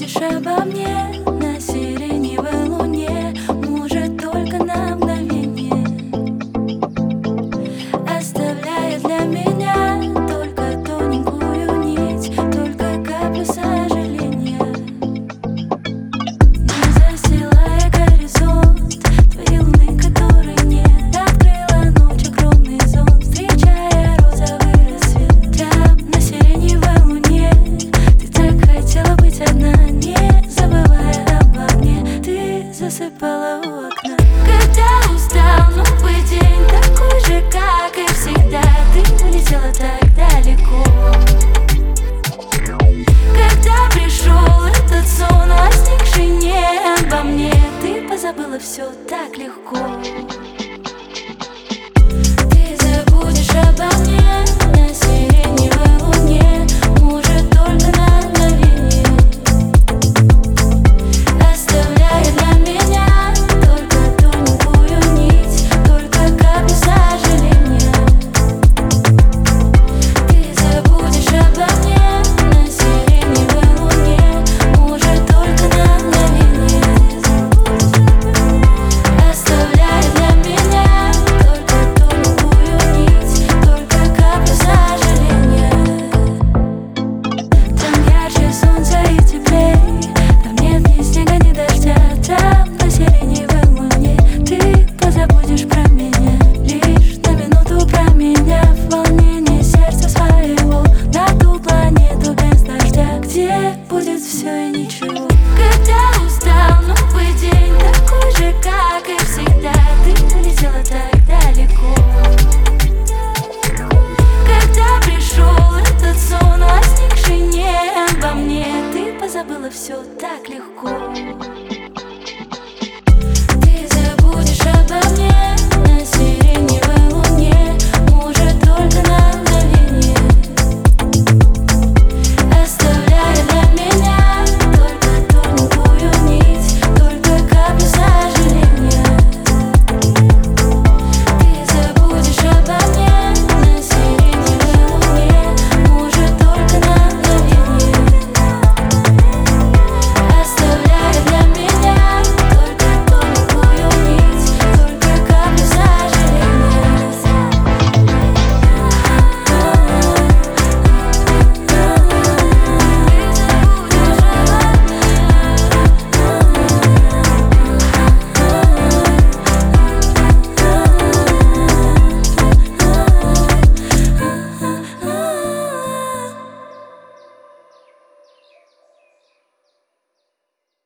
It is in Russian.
забудешь обо мне на сиреневой луне, может, только на мгновение, оставляя для меня только тоненькую нить, только каплю сожаления. Не застилая горизонт твоей луны, которой нет, открыла ночь огромный зонт, встречая розовый рассвет. Там на сиреневой луне ты так хотела быть одна, не забывая обо мне, ты засыпала у окна. Когда устал новый день, такой же, как и всегда, ты улетела так далеко. Когда пришел этот сон, возникший не обо мне, ты позабыла все так легко. Ты забудешь обо мне на сиреневой луне, может, только на мгновение, оставляя для меня только тоненькую нить, только каплю сожаления. Ты забудешь обо мне на сиреневой луне, может, только на мгновение, оставляя для меня только тоненькую нить, только каплю сожаления. Там ярче солнца и теплей, там нет ни снега, ни дождя. Там на сиреневой луне ты позабудешь про меня, лишь на минуту променяв волнение сердца своего на ту планету без дождя, где будет все и ничего. Когда устал новый день, такой же, как и всегда, ты улетела так далеко. Когда пришел этот сон, возникший не обо мне, ты позабыла все